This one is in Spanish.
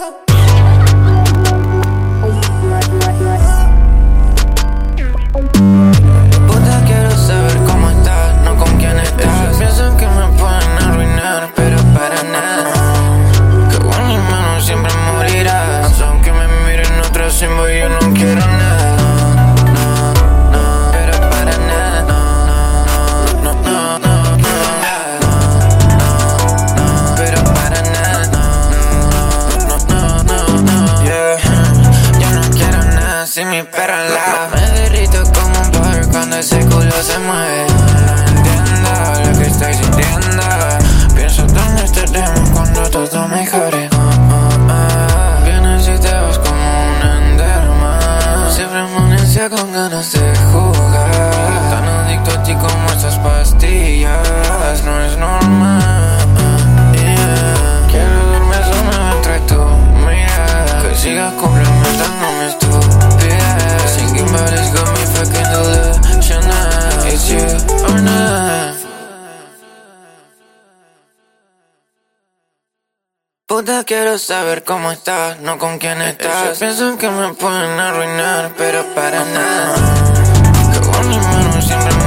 Puta, quiero saber cómo estás, no con quién estás. Piensan que me pueden arruinar, pero para nada. Que con mis manos siempre morirás. Aunque me miren otros símbolos, yo no quiero nada. Si mi perra al lado, me derrito como un bar cuando ese culo se mueve. No entiendo lo que estoy sintiendo. Pienso dónde estaremos cuando todo mejore. Vienes y te vas como un enderman. Siempre amanecía con ganas de jugar. Tan adicto a ti como esas pastillas. No es normal. Quiero dormir solo entre tu mirada. Que sigas complementando mi estupidez. Thinking about it's got me fucking delusional. It's you or not. Puta, quiero saber cómo estás, no con quién estás. Piensan que me pueden arruinar, pero para nada. Que con mis manos siempre